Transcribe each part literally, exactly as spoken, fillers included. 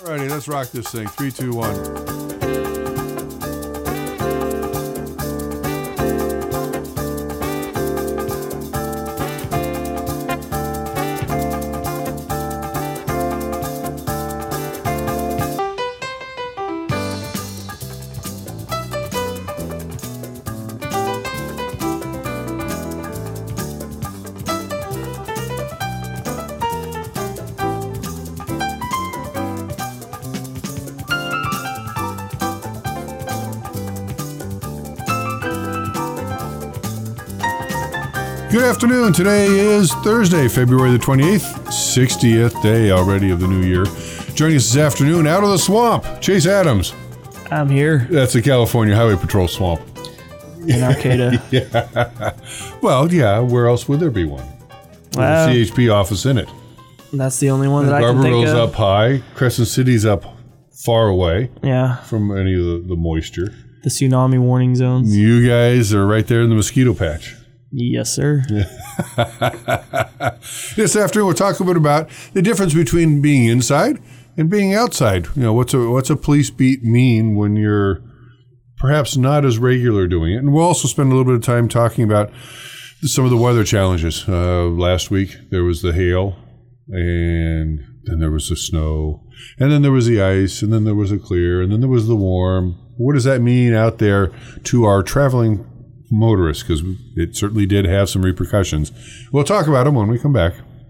Alrighty, let's rock this thing. Three, two, one. Good afternoon. Today is Thursday, February the twenty-eighth, sixtieth day already of the new year. Joining us this afternoon out of the swamp, Chase Adams. I'm here. That's the California Highway Patrol swamp. In Arcata. Yeah. Well, yeah, where else would there be one? There's Wow. a C H P office in it. That's the only one that I can think Barbarell's of. up high. Crescent City's up far away Yeah. from any of the, the moisture. The tsunami warning zones. You guys are right there in the mosquito patch. Yes, sir. This afternoon, we'll talk a bit about the difference between being inside and being outside. You know, what's a what's a police beat mean when you're perhaps not as regular doing it? And we'll also spend a little bit of time talking about some of the weather challenges. Uh, last week, there was the hail, and then there was the snow, and then there was the ice, and then there was the clear, and then there was the warm. What does that mean out there to our traveling motorists, because it certainly did have some repercussions. We'll talk about them when we come back.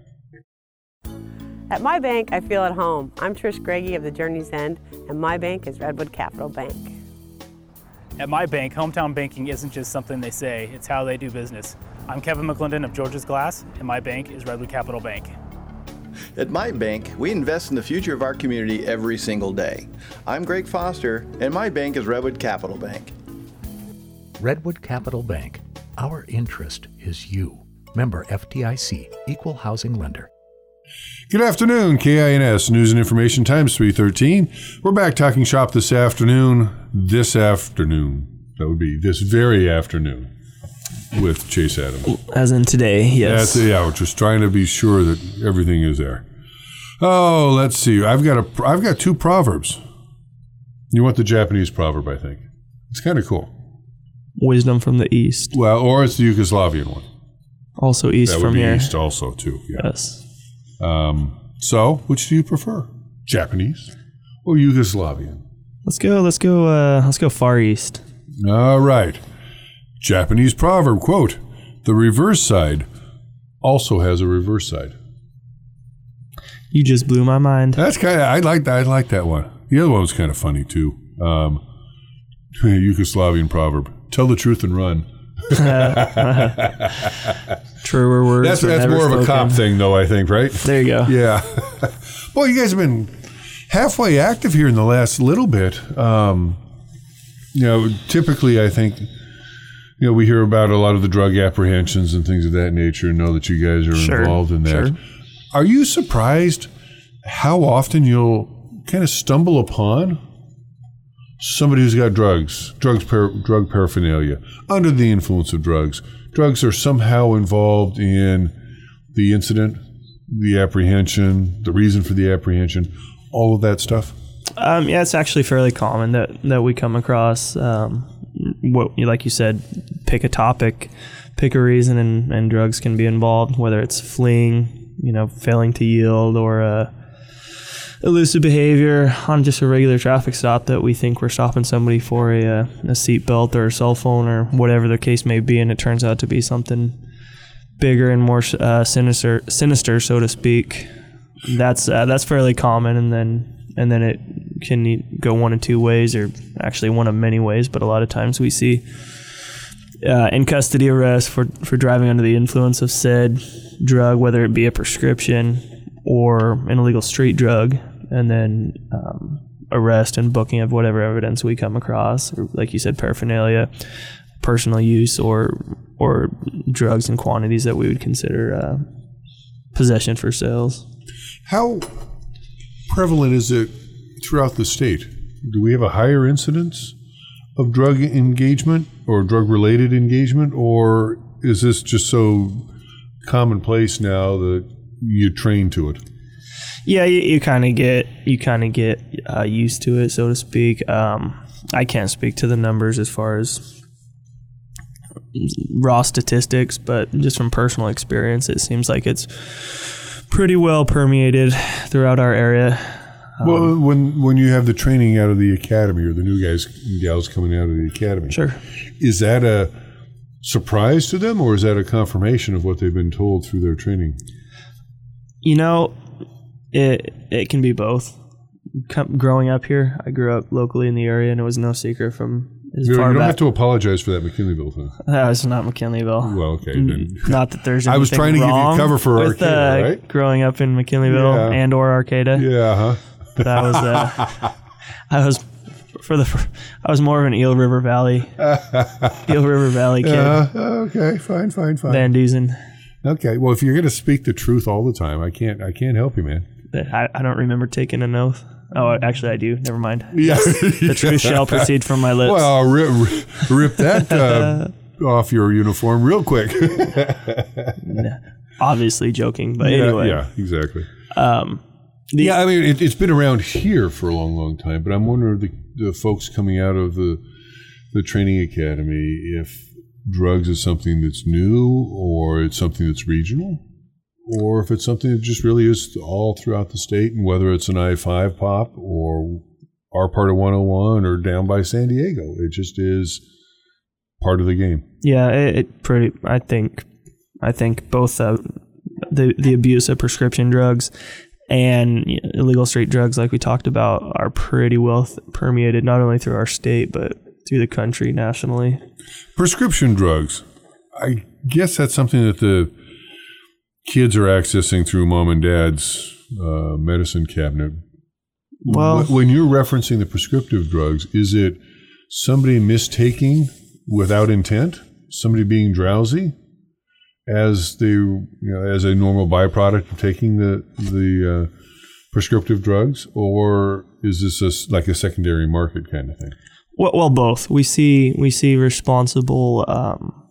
At my bank, I feel at home. I'm Trish Greggy of the Journey's End, and my bank is Redwood Capital Bank. At my bank, hometown banking isn't just something they say, it's how they do business. I'm Kevin McClendon of George's Glass, and my bank is Redwood Capital Bank. At my bank, we invest in the future of our community every single day. I'm Greg Foster, and my bank is Redwood Capital Bank. Redwood Capital Bank. Our interest is you. Member F D I C, Equal Housing Lender. Good afternoon, K I N S News and Information Times three thirteen. We're back talking shop this afternoon. This afternoon. That would be this very afternoon with Chase Adams. As in today, yes. That's, yeah, we're just trying to be sure that everything is there. Oh, let's see. I've got a, I've got two proverbs. You want the Japanese proverb, I think. It's kind of cool. Wisdom from the East. Well, or it's the Yugoslavian one. Also East that from would be here. East also, too. Yeah. Yes. Um, so, which do you prefer? Japanese or Yugoslavian? Let's go, let's go, uh, let's go Far East. All right. Japanese proverb, quote, the reverse side also has a reverse side. You just blew my mind. That's kind of, I like that. I like that one. The other one was kind of funny, too. Um, Yugoslavian proverb. Tell the truth and run. Truer words. That's, were that's never more spoken. of a cop thing, though, I think, right? There you go. Yeah. Boy, you guys have been halfway active here in the last little bit. Um, you know, typically, I think, you know, we hear about a lot of the drug apprehensions and things of that nature and know that you guys are Sure, involved in that. sure. Are you surprised how often you'll kind of stumble upon somebody who's got drugs, drugs, par- drug paraphernalia, under the influence of drugs? Drugs are somehow involved in the incident, the apprehension, the reason for the apprehension, all of that stuff? Um, yeah, it's actually fairly common that, that we come across, um, what, like you said, pick a topic, pick a reason, and, and drugs can be involved, whether it's fleeing, you know, failing to yield, or uh, elusive behavior on just a regular traffic stop that we think we're stopping somebody for a, a seatbelt or a cell phone or whatever the case may be, and it turns out to be something bigger and more uh, sinister, sinister, so to speak. That's uh, that's fairly common, and then and then it can go one of two ways, or actually one of many ways. But a lot of times we see uh, in custody arrest for for driving under the influence of said drug, whether it be a prescription or an illegal street drug, and then um, arrest and booking of whatever evidence we come across, or like you said, paraphernalia, personal use, or or drugs in quantities that we would consider uh, possession for sales. How prevalent is it throughout the state? Do we have a higher incidence of drug engagement or drug-related engagement, or is this just so commonplace now that you train to it? Yeah, you, you kind of get you kind of get uh, used to it, so to speak. Um, I can't speak to the numbers as far as raw statistics, but just from personal experience, it seems like it's pretty well permeated throughout our area. Um, well, when when you have the training out of the academy, or the new guys and gals coming out of the academy, sure, is that a surprise to them, or is that a confirmation of what they've been told through their training? You know, it it can be both. Com- growing up here, I grew up locally in the area, and it was no secret from as You, far you don't back. have to apologize for that McKinleyville thing. That was not McKinleyville. Well, okay. Then. Not that there's anything I was trying to give you wrong cover for with, Arcata, uh, right? growing up in McKinleyville Yeah. and or Arcata. Yeah, huh? That was uh, I was for the I was more of an Eel River Valley Eel River Valley kid. Uh, okay, fine, fine, fine. Van Dusen. Okay, well, if you're going to speak the truth all the time, I can't. I can't help you, man. I, I don't remember taking an oath. Oh, actually, I do. Never mind. Yeah, The truth shall proceed from my lips. Well, rip, rip that uh, off your uniform real quick. Obviously joking, but yeah, anyway. yeah, exactly. Um, the, Yeah, I mean, it, it's been around here for a long, long time, but I'm wondering the, the folks coming out of the the training academy, if drugs is something that's new, or it's something that's regional, or if it's something that just really is all throughout the state, and whether it's an I five pop or our part of one oh one or down by San Diego, it just is part of the game. Yeah, it, it pretty. I think, I think both uh, the the abuse of prescription drugs and illegal street drugs, like we talked about, are pretty well th- permeated not only through our state but through the country nationally. Prescription drugs, I guess that's something that the kids are accessing through mom and dad's uh, medicine cabinet. Well, when you're referencing the prescriptive drugs, is it somebody mistaking without intent, somebody being drowsy as the you know, as a normal byproduct of taking the the uh, prescriptive drugs, or is this a, like a secondary market kind of thing? Well, well, both. We see we see responsible um,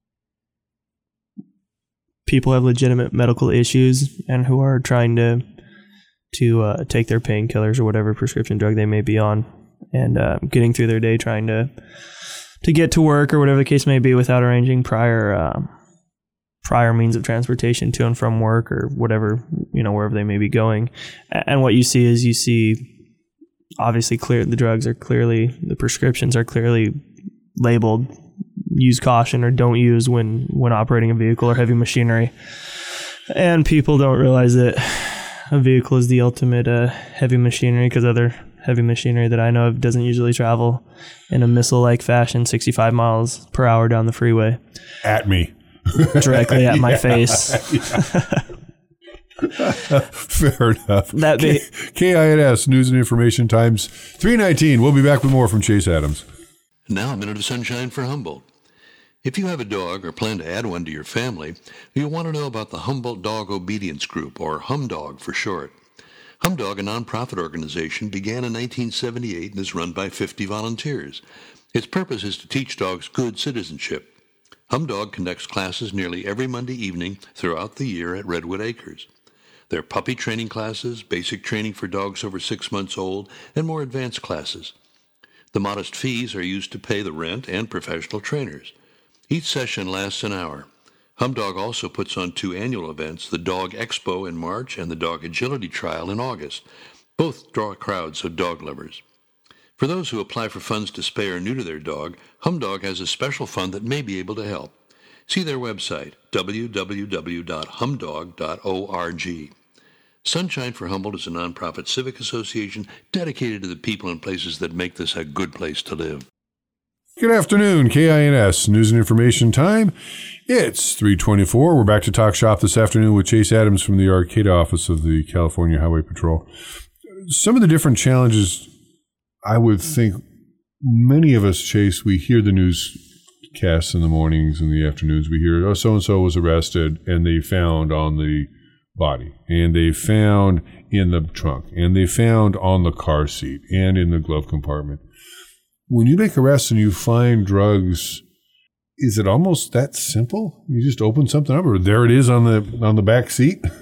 people have legitimate medical issues and who are trying to to uh, take their painkillers or whatever prescription drug they may be on, and uh, getting through their day trying to to get to work or whatever the case may be without arranging prior um, prior means of transportation to and from work or whatever, you know, wherever they may be going. And what you see is you see. Obviously, clear the drugs are clearly, the prescriptions are clearly labeled use caution or don't use when, when operating a vehicle or heavy machinery. And people don't realize that a vehicle is the ultimate uh, heavy machinery, because other heavy machinery that I know of doesn't usually travel in a missile-like fashion sixty-five miles per hour down the freeway. At me. Directly at my yeah. face. Fair enough. That be- K I N S News and Information Times three nineteen. We'll be back with more from Chase Adams. Now a minute of sunshine for Humboldt. If you have a dog or plan to add one to your family, you'll want to know about the Humboldt Dog Obedience Group, or HumDog for short. HumDog, a nonprofit organization, began in nineteen seventy-eight and is run by fifty volunteers. Its purpose is to teach dogs good citizenship. HumDog conducts classes nearly every Monday evening throughout the year at Redwood Acres. There are puppy training classes, basic training for dogs over six months old, and more advanced classes. The modest fees are used to pay the rent and professional trainers. Each session lasts an hour. HumDog also puts on two annual events, the Dog Expo in March and the Dog Agility Trial in August. Both draw crowds of dog lovers. For those who apply for funds to spay or neuter their dog, HumDog has a special fund that may be able to help. See their website, w w w dot humdog dot org. Sunshine for Humboldt is a nonprofit civic association dedicated to the people and places that make this a good place to live. Good afternoon, K I N S News and Information Time. It's three twenty-four. We're back to Talk Shop this afternoon with Chase Adams from the Arcata office of the California Highway Patrol. Some of the different challenges, I would think many of us, Chase, we hear the newscasts in the mornings and the afternoons. We hear, oh, so-and-so was arrested, and they found on the body, and they found in the trunk, and they found on the car seat and in the glove compartment. When you make arrests and you find drugs, is it almost that simple? You just open something up, or there it is on the on the back seat,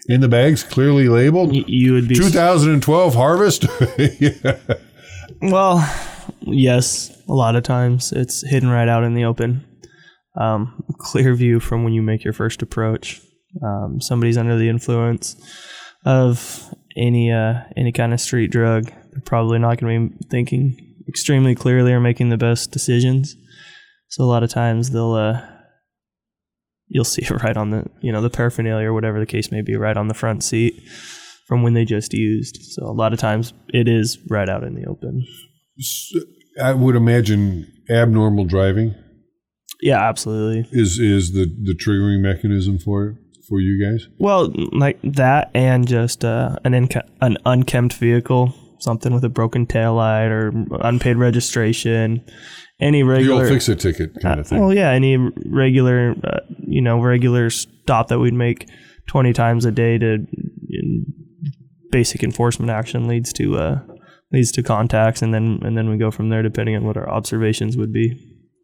in the bags, clearly labeled. Y- you would be twenty twelve harvest. Yeah. Well, yes, a lot of times it's hidden right out in the open. Um, clear view from when you make your first approach. Um, somebody's under the influence of any uh, any kind of street drug. They're probably not going to be thinking extremely clearly or making the best decisions. So a lot of times they'll uh, you'll see it right on the you know the paraphernalia or whatever the case may be right on the front seat from when they just used. So a lot of times it is right out in the open. So I would imagine abnormal driving. Yeah, absolutely. Is is the, the triggering mechanism for it for you guys? Well, like that, and just uh, an inca- an unkempt vehicle, something with a broken taillight or unpaid registration, any regular The old fix-it ticket kind uh, of thing. Well, yeah, any regular, uh, you know, regular stop that we'd make twenty times a day to in basic enforcement action leads to uh, leads to contacts, and then and then we go from there depending on what our observations would be.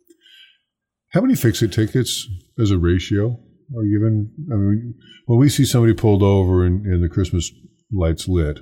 How many fix-it tickets as a ratio are given? I mean, when we see somebody pulled over and, and the Christmas lights lit,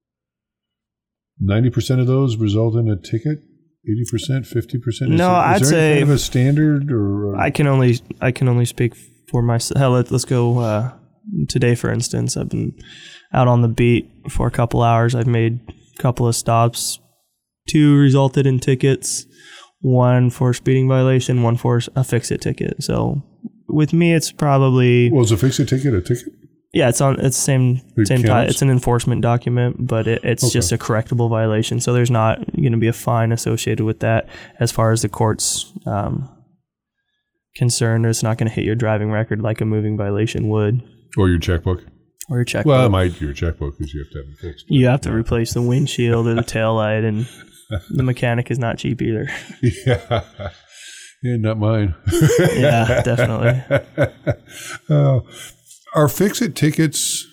ninety percent of those result in a ticket? eighty percent, fifty percent? No, is I'd there say any kind of a standard? Or I can only I can only speak for myself. Hell, let, let's go uh, today, for instance. I've been out on the beat for a couple hours. I've made a couple of stops. Two resulted in tickets. One for speeding violation, one for a fix-it ticket. So with me, it's probably well, is a fix-it ticket a ticket? yeah, it's on it's same It same type. counts? It's an enforcement document, but it, it's Okay. just a correctable violation. So there's not going to be a fine associated with that as far as the court's um, concerned. It's not going to hit your driving record like a moving violation would, Or your checkbook? or your checkbook. Well, it might your checkbook because you have to have it fixed. You have to replace the windshield or the taillight, and the mechanic is not cheap either. Yeah. Yeah, not mine. Yeah, definitely. Uh, are fix-it tickets,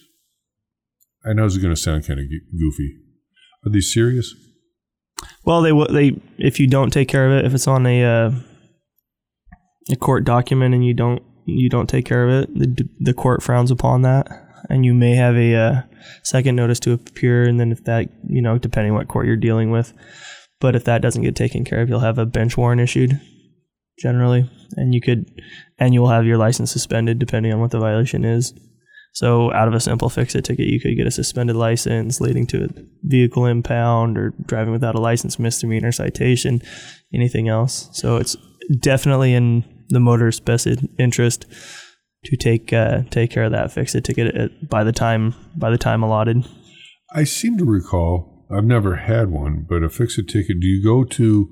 I know this is going to sound kind of goofy, are these serious? Well, they will- they if you don't take care of it, if it's on a uh, a court document and you don't you don't take care of it, the the court frowns upon that, and you may have a uh, second notice to appear, and then if that you know depending what court you're dealing with, but if that doesn't get taken care of, you'll have a bench warrant issued generally, and you could and you'll have your license suspended depending on what the violation is. So out of a simple fix-it ticket, you could get a suspended license leading to a vehicle impound or driving without a license misdemeanor citation, anything else. So it's definitely in the motorist's best interest to take uh, take care of that fix-it ticket at, by the time by the time allotted. I seem to recall, I've never had one, but a fix-it ticket, do you go to,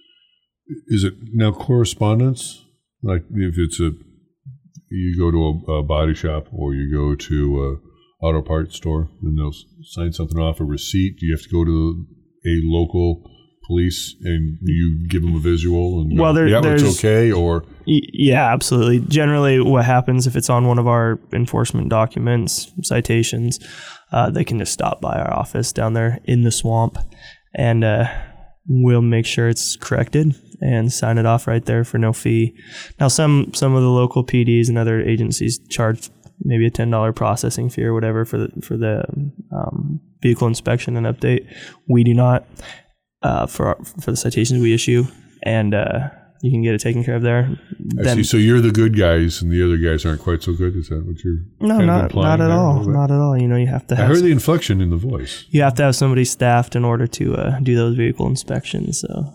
is it now correspondence? Like if it's a, you go to a, a body shop or you go to a auto parts store and they'll sign something off, a receipt. Do you have to go to a local police and you give them a visual and go, Well, there- yeah, it's there's- okay? Or Y- Yeah, absolutely. Generally, what happens if it's on one of our enforcement documents, citations, uh, they can just stop by our office down there in the swamp, and uh, we'll make sure it's corrected and sign it off right there for no fee. Now, some some of the local P Ds and other agencies charge maybe a ten dollars processing fee or whatever for the for the um, vehicle inspection and update. We do not uh, for our, for the citations we issue, and uh, you can get it taken care of there. I Then- see. So you're the good guys and the other guys aren't quite so good? Is that what you're No, kind of not implying not at there a all. little bit? Not at all. You know, you have to I have heard the inflection in the voice. you have to have somebody staffed in order to uh, do those vehicle inspections. So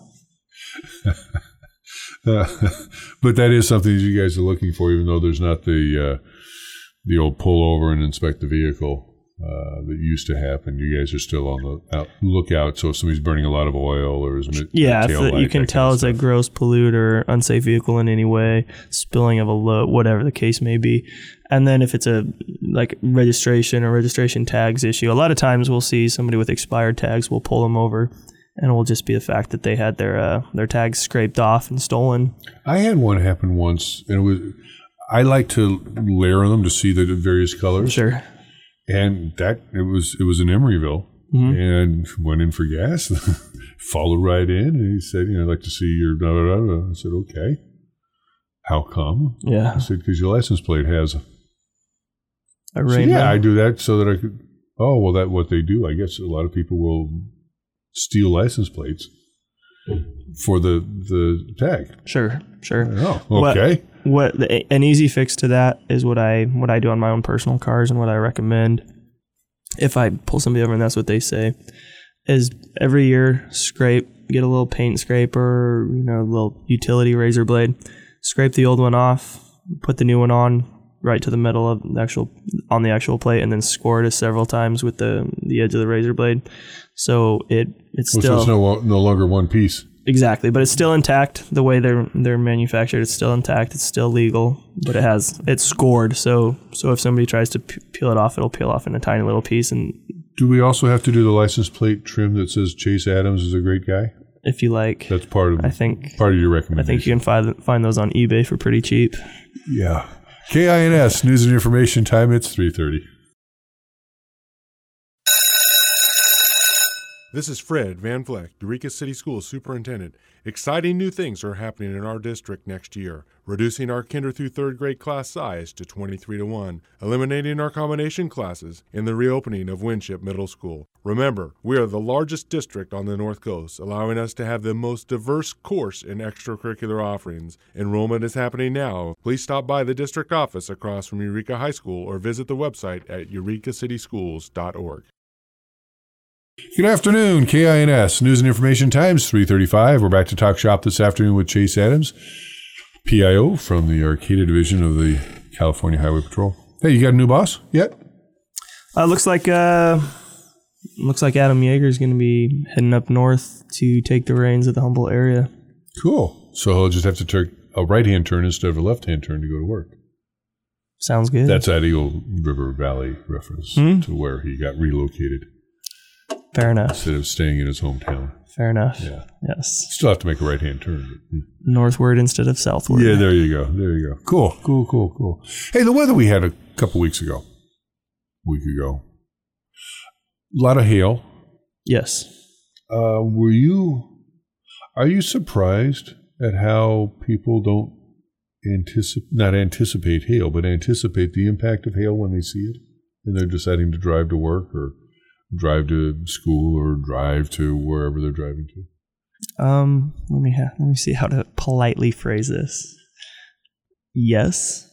Uh, but that is something that you guys are looking for, even though there's not the uh, the old pull over and inspect the vehicle uh, that used to happen. You guys are still on the out, lookout. So if somebody's burning a lot of oil or is it yeah, if the, you can tell it's a gross pollute or unsafe vehicle in any way, spilling of a load, whatever the case may be. And then if it's a like registration or registration tags issue, a lot of times we'll see somebody with expired tags. We'll pull them over. And it will just be the fact that they had their uh, their tags scraped off and stolen. I had one happen once, and it was. I like to layer them to see the various colors. Sure. And that it was it was in Emeryville, Mm-hmm. and went in for gas. Followed right in, and he said, "You know, I'd like to see your." Da, da, da, da. I said, "Okay." How come? Yeah. I said, "Because your license plate has A So, rainbow. yeah, I do that so that I could. Oh, well, that what they do. I guess a lot of people will steal license plates for the the tag. Sure, sure. Oh, okay. What, what the, an easy fix to that is what I what I do on my own personal cars, and what I recommend if I pull somebody over and that's what they say is every year scrape, get a little paint scraper, you know, a little utility razor blade, scrape the old one off, put the new one on right to the middle of the actual on the actual plate, and then score it several times with the the edge of the razor blade. So it it's Well, still so it's no no longer one piece. exactly, but it's still intact the way they're they're manufactured. It's still intact. It's still legal, but it has it's scored. So so if somebody tries to p- peel it off, it'll peel off in a tiny little piece. And Do we also have to do the license plate trim that says Chase Adams is a great guy? if you like, That's part of I think part of your I recommendation. think you can find find those on eBay for pretty cheap. Yeah. K I N S News and Information Time. It's three thirty. This is Fred Van Vleck, Eureka City Schools Superintendent. Exciting new things are happening in our district next year, reducing our kinder through third grade class size to twenty-three to one, eliminating our combination classes, and the reopening of Winship Middle School. Remember, we are the largest district on the North Coast, allowing us to have the most diverse course and extracurricular offerings. Enrollment is happening now. Please stop by the district office across from Eureka High School or visit the website at eureka city schools dot org. Good afternoon, K I N S News and Information Times, three thirty-five. We're back to talk shop this afternoon with Chase Adams, P I O from the Arcata Division of the California Highway Patrol. Hey, you got a new boss yet? Uh, looks like uh, looks like Adam Yeager is going to be heading up north to take the reins of the Humboldt area. Cool. So he'll just have to take a right-hand turn instead of a left-hand turn to go to work. Sounds good. That's that Eagle River Valley reference Hmm? to where he got relocated fair enough. instead of staying in his hometown. Fair enough. Yeah. Yes. Still have to make a right-hand turn. But, Northward instead of southward. yeah, there you go. There you go. Cool, cool, cool, cool. Hey, the weather we had a couple weeks ago, week ago, a lot of hail. Yes. Uh, were you, are you surprised at how people don't anticipate, not anticipate hail, but anticipate the impact of hail when they see it? And they're deciding to drive to work or drive to school or drive to wherever they're driving to? Um. Let me ha- let me see how to politely phrase this. Yes.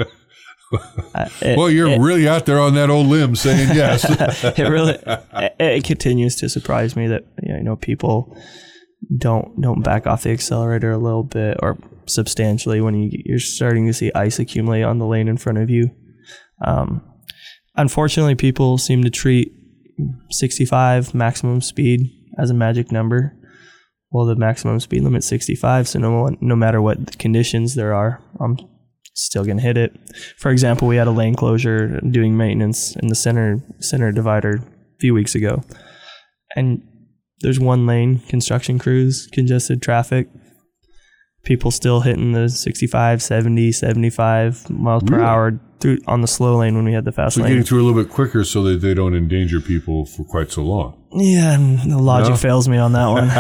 Uh, it, Well, you're it, really out there on that old limb saying yes. it really it, it continues to surprise me that you know people don't don't back off the accelerator a little bit or substantially when you you're starting to see ice accumulate on the lane in front of you. Um, unfortunately, people seem to treat sixty-five maximum speed as a magic number. Well, the maximum speed limit's sixty-five, so no no matter what conditions there are, I'm still gonna hit it. For example, we had a lane closure doing maintenance in the center center divider a few weeks ago, and there's one lane, construction crews, congested traffic. People still hitting the sixty-five, seventy, seventy-five miles per Really? hour through on the slow lane when we had the fast So lane. getting through a little bit quicker so that they don't endanger people for quite so long. Yeah, and the logic No? fails me on that one.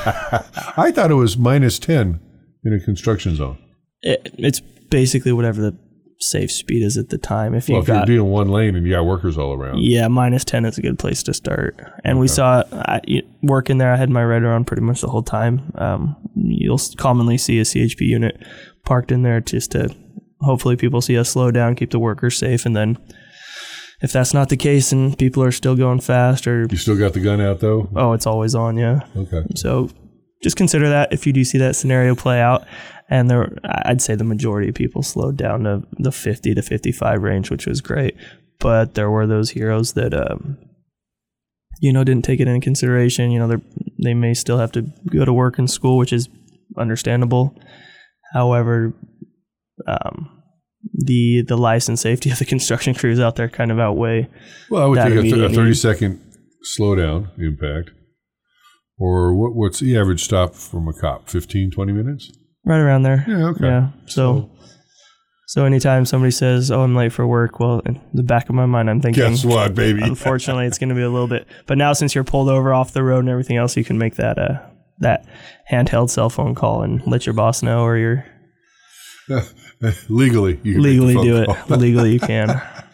I thought it was minus ten in a construction zone. it, it's basically whatever the safe speed is at the time. If Well, you've if you're got doing one lane and you got workers all around. yeah, minus ten is a good place to start. And we saw I, working there. I had my radar on pretty much the whole time. Um, you'll commonly see a C H P unit parked in there just to hopefully people see us slow down, keep the workers safe, and then if that's not the case and people are still going fast or You still got the gun out, though? oh, it's always on, yeah. Okay. So just consider that if you do see that scenario play out. And there, I'd say the majority of people slowed down to the fifty to fifty-five range, which was great. But there were those heroes that, um, you know, didn't take it into consideration. You know, they they may still have to go to work and school, which is understandable. However, um, the the life and safety of the construction crews out there kind of outweigh. Well, I would that think a, th- a immediate thirty need. second slowdown impact. Or what? what's the average stop from a cop? fifteen, twenty minutes? Right around there. Yeah, okay. Yeah. So, so anytime somebody says, "Oh, I'm late for work," well, in the back of my mind, I'm thinking, Guess what, baby? unfortunately, it's going to be a little bit. But now, since you're pulled over off the road and everything else, you can make that uh that handheld cell phone call and let your boss know, or your Legally. You can make the legally phone do it. call. Legally, you can.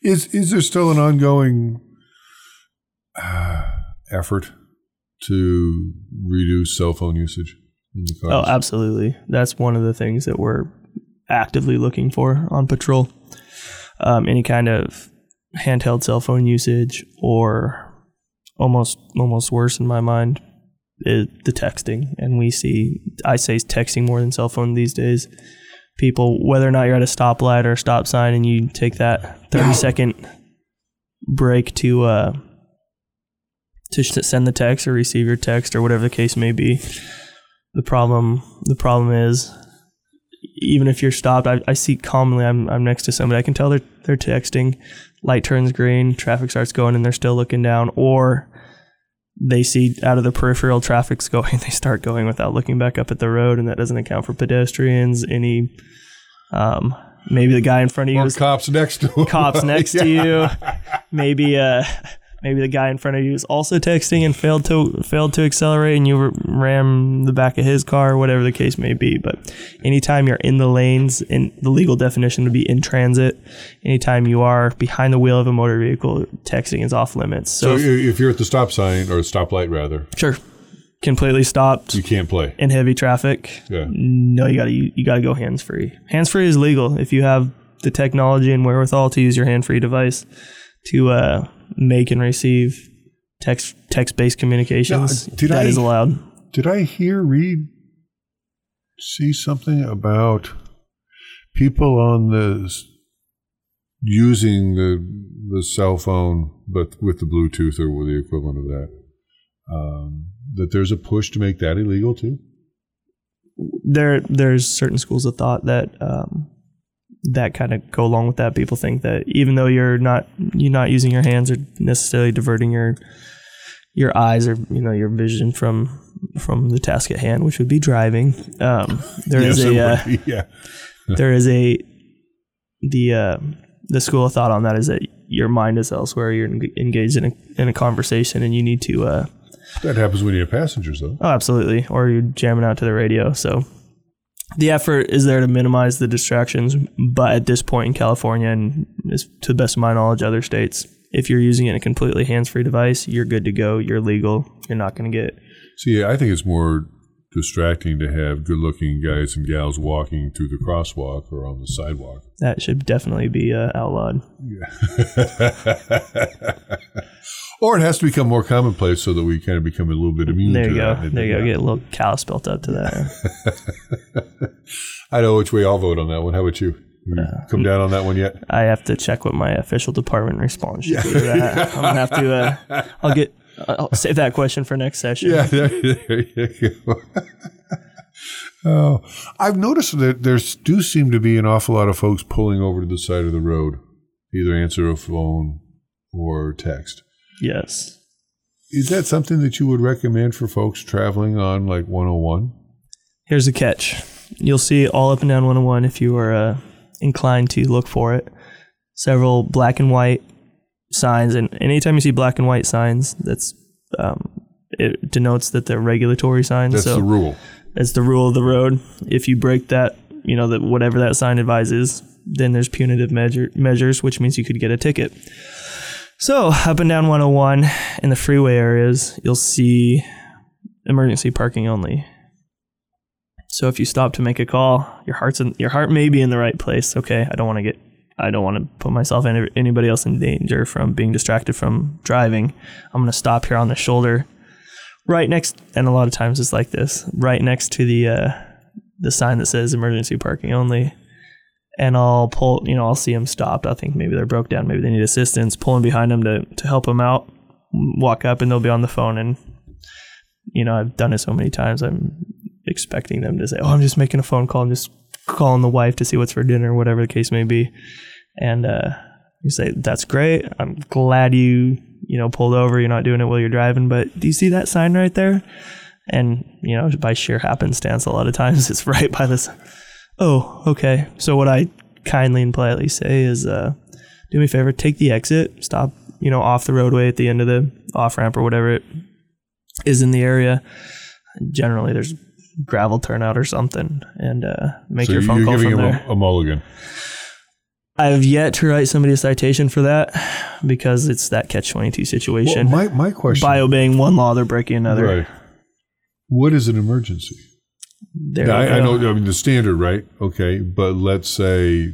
Is is there still an ongoing uh, effort to reduce cell phone usage in the cars? Oh, absolutely. That's one of the things that we're actively looking for on patrol. Um, any kind of handheld cell phone usage, or almost almost worse in my mind, is the texting. And we see, I say texting more than cell phone these days. People, whether or not you're at a stoplight or a stop sign and you take that thirty second break to uh, to send the text or receive your text or whatever the case may be. The problem the problem is, even if you're stopped, I, I see commonly, I'm I'm next to somebody, I can tell they're they're texting, light turns green, traffic starts going, and they're still looking down, or they see out of the peripheral traffic's going, they start going without looking back up at the road, and that doesn't account for pedestrians, any, um, maybe the guy in front of you. Or is, cops next to him. Cops next yeah. to you. Maybe, uh, maybe the guy in front of you is also texting and failed to failed to accelerate, and you ram the back of his car, whatever the case may be. But anytime you're in the lanes, in the legal definition would be in transit, anytime you are behind the wheel of a motor vehicle, texting is off limits. So, So if you're at the stop sign, or stoplight rather, sure, completely stopped you can't play. in heavy traffic. Yeah. No, you gotta you, you gotta go hands free. Hands free is legal if you have the technology and wherewithal to use your hand free device to uh, make and receive text text based communications. Now, did that I- is allowed. Did I hear, read, see something about people on the using the the cell phone, but with the Bluetooth or with the equivalent of that? Um, that there's a push to make that illegal too. There, there's certain schools of thought that um, that kind of go along with that. People think that even though you're not you're not using your hands or necessarily diverting your your eyes or you know your vision from from the task at hand, which would be driving. Um, there Yes, is it a uh, would be, yeah. there is a the uh, the school of thought on that is that your mind is elsewhere. You're en- engaged in a in a conversation, and you need to. Uh, That happens when you have passengers, though. Oh, absolutely. Or you're jamming out to the radio. So the effort is there to minimize the distractions. But at this point in California, and is, to the best of my knowledge, other states, if you're using it in a completely hands-free device, you're good to go. You're legal. You're not going to get... See, I think it's more distracting to have good-looking guys and gals walking through the crosswalk or on the sidewalk. That should definitely be uh, outlawed. Yeah. Or it has to become more commonplace so that we kind of become a little bit immune There to you go. that. There you go. Get a little callus built up to that. I know which way I'll vote on that one. How about you? You Uh, come down on that one yet? I have to check what my official department response should be to that. I'm going to have to... Uh, I'll get... I'll save that question for next session. Yeah, there, there you go. Oh, I've noticed that there do seem to be an awful lot of folks pulling over to the side of the road, either answer a phone or text. Yes. Is that something that you would recommend for folks traveling on like one oh one? Here's the catch. You'll see it all up and down one oh one if you are uh, inclined to look for it. Several black and white signs, and anytime you see black and white signs, that's um, it denotes that they're regulatory signs. That's so the rule. That's the rule of the road. If you break that, you know that whatever that sign advises, then there's punitive measure, measures, which means you could get a ticket. So up and down one oh one in the freeway areas, you'll see emergency parking only. So if you stop to make a call, your heart's in, your heart may be in the right place. Okay, I don't want to get, I don't want to put myself and anybody else in danger from being distracted from driving. I'm going to stop here on the shoulder, right next, and a lot of times it's like this, right next to the uh, the sign that says emergency parking only. And I'll pull, you know, I'll see them stopped. I think maybe they're broke down. Maybe they need assistance. Pulling behind them to, to help them out. Walk up and they'll be on the phone. And, you know, I've done it so many times. I'm expecting them to say, oh, I'm just making a phone call. I'm just calling the wife to see what's for dinner, whatever the case may be. And uh, you say, that's great. I'm glad you, you know, pulled over. You're not doing it while you're driving. But do you see that sign right there? And, you know, by sheer happenstance, a lot of times it's right by this. Oh, okay. So what I kindly and politely say is, uh, do me a favor, take the exit, stop, you know, off the roadway at the end of the off-ramp or whatever it is in the area. Generally, there's gravel turnout or something, and uh, make so your phone you're call giving from him there. a, a mulligan. I have yet to write somebody a citation for that because it's that catch twenty-two situation. Well, my, my question... By obeying one law, they're breaking another. Right. What is an emergency? There now, we I, I go. know, I mean, the standard, right? Okay, but let's say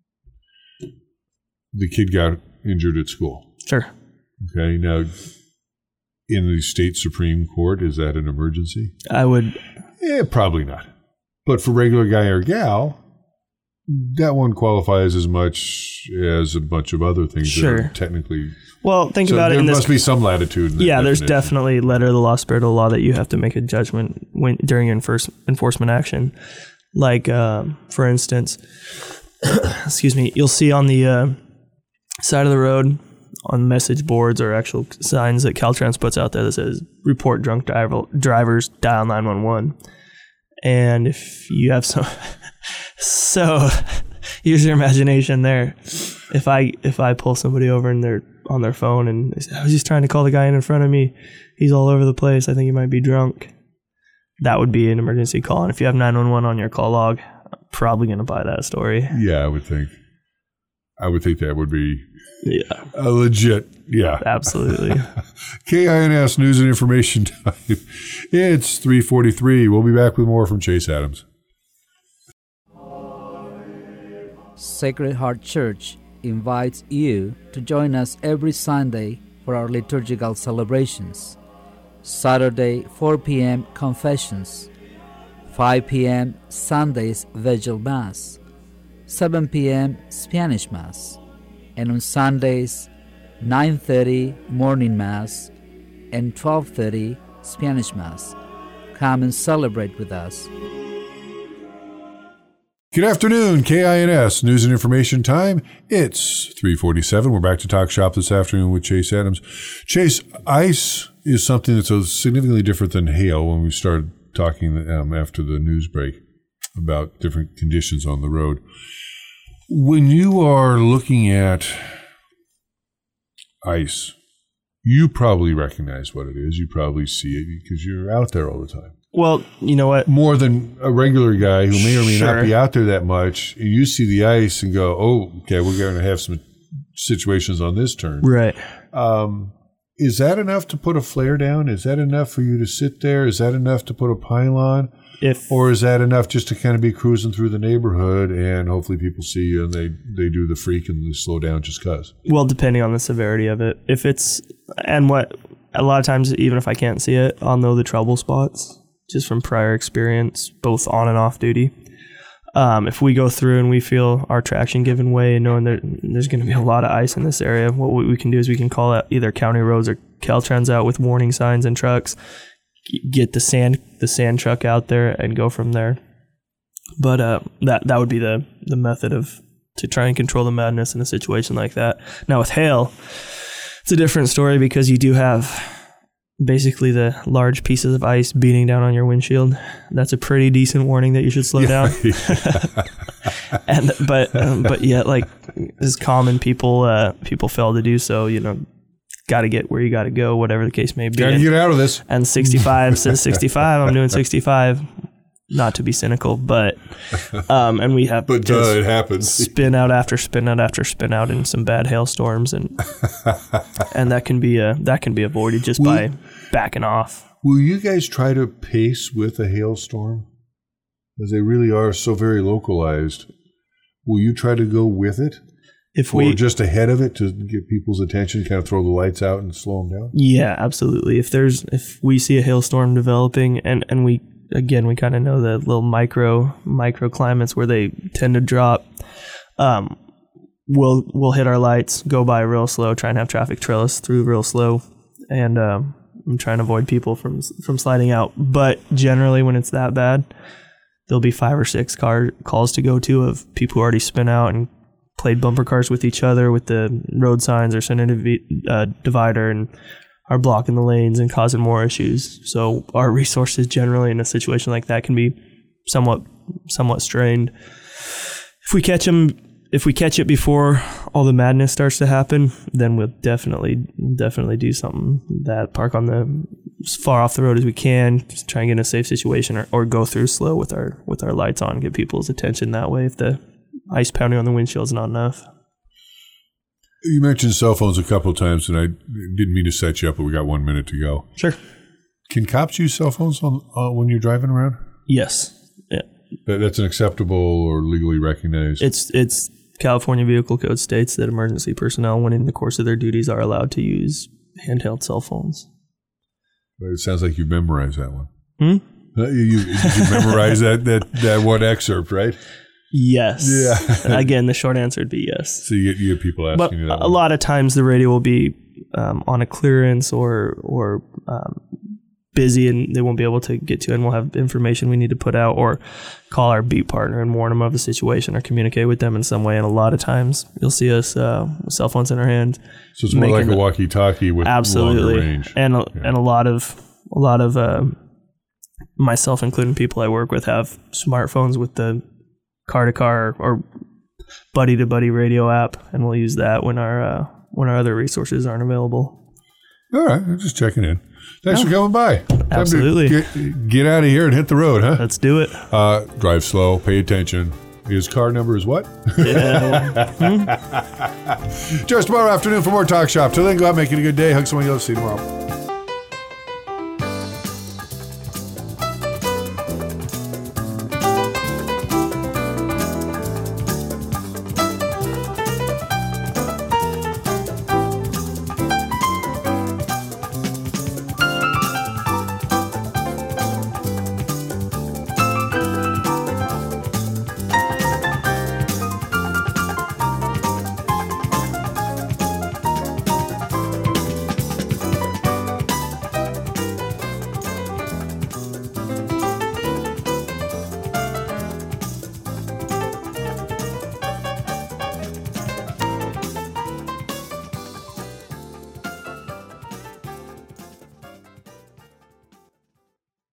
the kid got injured at school. Sure. Okay, now, in the state Supreme Court, is that an emergency? I would... Eh, probably not. But for regular guy or gal, that one qualifies as much as a bunch of other things Sure. that are technically... Well, think so about it. there In must this, be some latitude in that yeah, there's definition. definitely letter of the law, spirit of the law that you have to make a judgment when during enforce, enforcement action. Like, um, for instance, excuse me, you'll see on the uh, side of the road on message boards or actual signs that Caltrans puts out there that says report drunk driver, drivers, dial nine one one. And if you have some, so use your imagination there. If I if I pull somebody over and they're on their phone and they say, I was just trying to call the guy in in front of me, he's all over the place, I think he might be drunk, that would be an emergency call. And if you have nine one one on your call log, I'm probably going to buy that story. Yeah, I would think. I would think that would be Yeah, a legit, yeah. absolutely. K I N S News and Information Time. It's three forty-three. We'll be back with more from Chase Adams. Sacred Heart Church invites you to join us every Sunday for our liturgical celebrations. Saturday, four p.m. Confessions, five p.m. Sunday's Vigil Mass, seven p.m. Spanish Mass, and on Sundays, nine thirty Morning Mass and twelve thirty Spanish Mass. Come and celebrate with us. Good afternoon, K I N S News and Information Time. It's three forty-seven. We're back to Talk Shop this afternoon with Chase Adams. Chase, ice is something that's so significantly different than hail when we started talking um, after the news break about different conditions on the road. When you are looking at ice, you probably recognize what it is. You probably see it because you're out there all the time. Well, you know what? More than a regular guy who may or may Sure. not be out there that much. You see the ice and go, oh, okay, we're going to have some situations on this turn. Right. Um, is that enough to put a flare down? Is that enough for you to sit there? Is that enough to put a pylon? If Or is that enough just to kind of be cruising through the neighborhood and hopefully people see you and they, they do the freak and they slow down just because? Well, depending on the severity of it. If it's, and what, a lot of times, even if I can't see it, I'll know the trouble spots just from prior experience, both on and off duty. Um, if we go through and we feel our traction giving way and knowing that there's going to be a lot of ice in this area, what we can do is we can call out either county roads or Caltrans out with warning signs and trucks, get the sand the sand truck out there and go from there. But uh, that that would be the the method of to try and control the madness in a situation like that. Now with hail, it's a different story because you do have basically the large pieces of ice beating down on your windshield. That's a pretty decent warning that you should slow down. and but um, but yet, like, it's common, people uh, people fail to do so. You know, got to get where you got to go, whatever the case may be. Got to get out of this. And sixty-five says sixty-five. I'm doing sixty-five. Not to be cynical, but um, and we have But just uh, it happens. spin out after spin out after spin out in some bad hailstorms, and and that can be uh, that can be avoided just Will- by backing off. Will you guys try to pace with a hailstorm? As they really are so very localized. Will you try to go with it? If Or we just ahead of it to get people's attention, kind of throw the lights out and slow them down? Yeah, absolutely. If there's if we see a hailstorm developing, and, and we again we kind of know the little micro microclimates where they tend to drop, um, we'll we'll hit our lights, go by real slow, try and have traffic trail us through real slow, and um, and try and avoid people from from sliding out. But generally, when it's that bad, there'll be five or six car calls to go to of people who already spin out and played bumper cars with each other with the road signs or center divi- uh, divider and are blocking the lanes and causing more issues. So our resources generally in a situation like that can be somewhat somewhat strained. If we catch them, if we catch it before all the madness starts to happen, then we'll definitely definitely do something that park on the as far off the road as we can, just try and get in a safe situation, or, or go through slow with our with our lights on, get people's attention that way if the ice pounding on the windshield is not enough. You mentioned cell phones a couple of times, and I didn't mean to set you up, but we got one minute to go. Sure. Can cops use cell phones on, uh, when you're driving around? Yes. Yeah. That, that's an acceptable or legally recognized? It's it's California Vehicle Code states that emergency personnel, when in the course of their duties, are allowed to use handheld cell phones. It sounds like you've memorized that one. Hmm? Uh, you, you, you memorize that, that, that one excerpt, right? Yes. Yeah. Again, the short answer would be yes. So you get, you get people asking but you that a one. lot of times the radio will be um, on a clearance or or um, busy, and they won't be able to get to it, and we'll have information we need to put out, or call our beat partner and warn them of the situation or communicate with them in some way. And a lot of times you'll see us uh, with cell phones in our hand. So it's more like a walkie-talkie with absolutely. longer range. And a, yeah. and a lot of a lot of uh, myself, including people I work with, have smartphones with the car-to-car or buddy-to-buddy radio app, and we'll use that when our uh, when our other resources aren't available. All right, I'm just checking in. Thanks yeah. for coming by. Absolutely. Get, get out of here and hit the road, huh? Let's do it. Uh, drive slow, pay attention. His car number is what? Yeah. hmm? Just tomorrow afternoon for more Talk Shop. Till then, go out, make it a good day. Hug someone else. See you tomorrow.